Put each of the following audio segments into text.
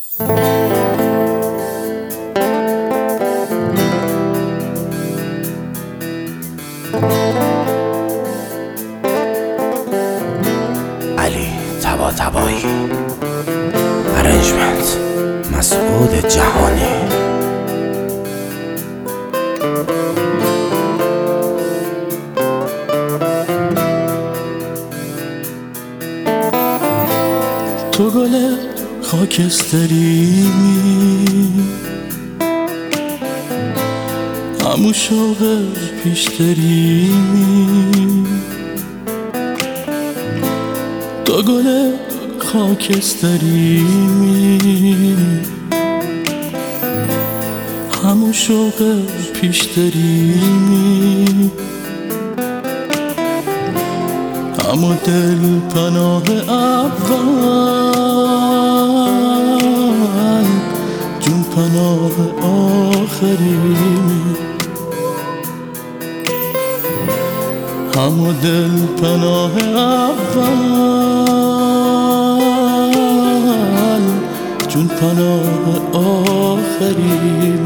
علی طباطبایی، ارنجمنت مسعود جهانی. تو گل خاکستری، همون شوق پیشتری. تو گل خاکستری، همون شوق پیشتری. همون دل پناه اول، جون پناه آخری. همون دل پناه اول، جون پناه آخری.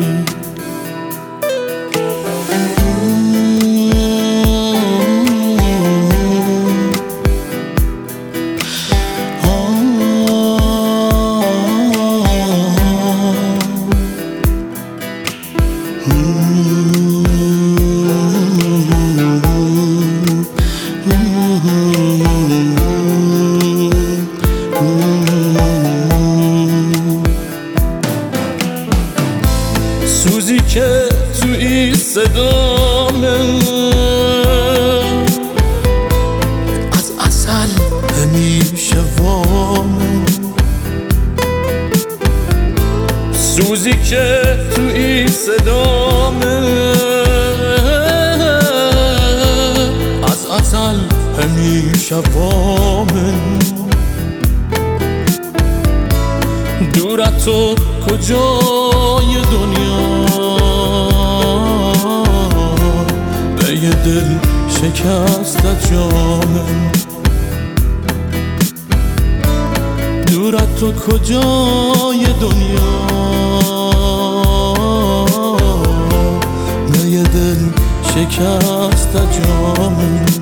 سوزی که تو این صدامه، از عسل همیشه وامه. سوزی که تو این صدامه، از عسل همیشه وامه. دورت تو کجای دنیا، به یه دل شکست جامه. دورت تو کجای دنیا، به یه دل شکست جامه.